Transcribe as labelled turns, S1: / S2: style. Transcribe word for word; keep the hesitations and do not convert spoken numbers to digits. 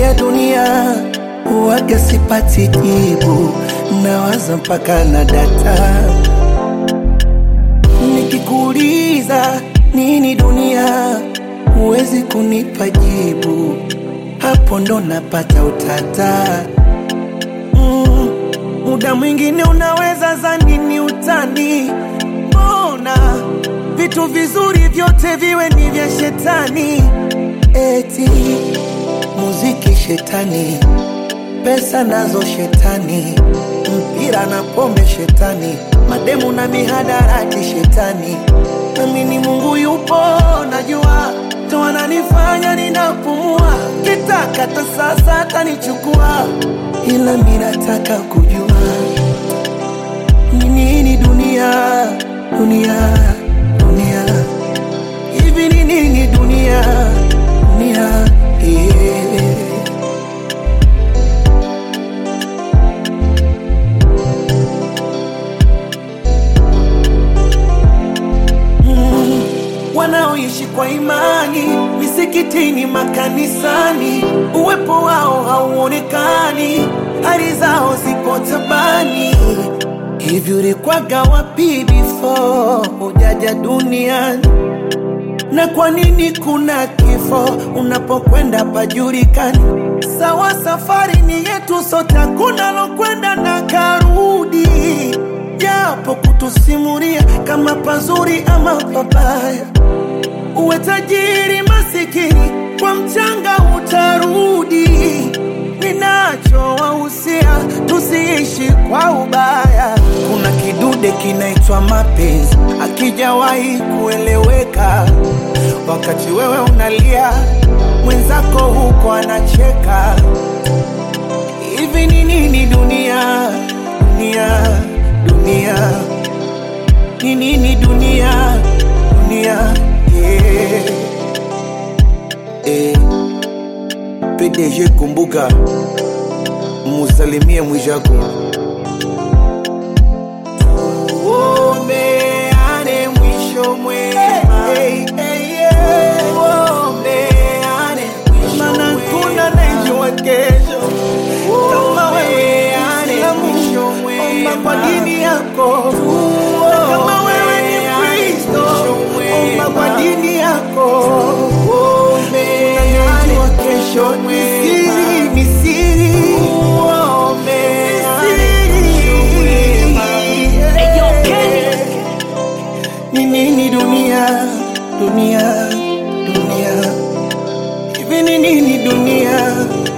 S1: ya dunia huwaga sipati jibu, nawaza mpaka na data. Nikikuuliza nini dunia, huwezi kunipa jibu, hapo ndo napata utata. mm, Muda mwingine unaweza zani ni utani, mbona vitu vizuri vyote viwe ni vya shetani? Eti muziki shetani, pesa nazo shetani, mpira na pombe shetani, mademu na mihadarati shetani. Nami ni Mungu yupo najua, ndo ananifanya ninapumua, kitaka ta sasa atanichukua, ila mimi nataka kujua ni nini dunia, dunia, dunia. Hivi ni nini dunia, dunia, yeah. mm. Wanaoishi kwa imani misikitini, makanisani, uwepo wao hauonekani, hali zao zipo tabani. Hivi ulikwaga wapi before hujaja duniani? Na kwa nini kuna kifo unapokwenda pajulikani? Sawa, safari ni yetu sote, hakuna lokwenda na karudi, japo kutusimulia kama pazuri ama pabaya. Uwe tajiri masikini, kwa mchanga utarudi. Ninacho wahusia tusiishi kwa ubaya. Kuna kidude kinaitwa mapenzi, akijawahi kueleweka. Wakati wewe unalia, mwenzako huko anacheka. Hivi ni nini dunia, dunia, dunia? Ni nini dunia, dunia, yeah. Eh, P D G kumbuka, musalimie Mwijaku. Tuombeane mwisho mwema, hey, hey, yeah. Tuombeane mwisho mwema, maana kuna najua kesho. Kama wewe mwisho mwema, omba kwa dini yako. Kama wewe ni Kristo, omba kwa dini yako. Unajua kesho ni siri, ni siri. Ni nini dunia, dunia, dunia? Hivi ni nini dunia?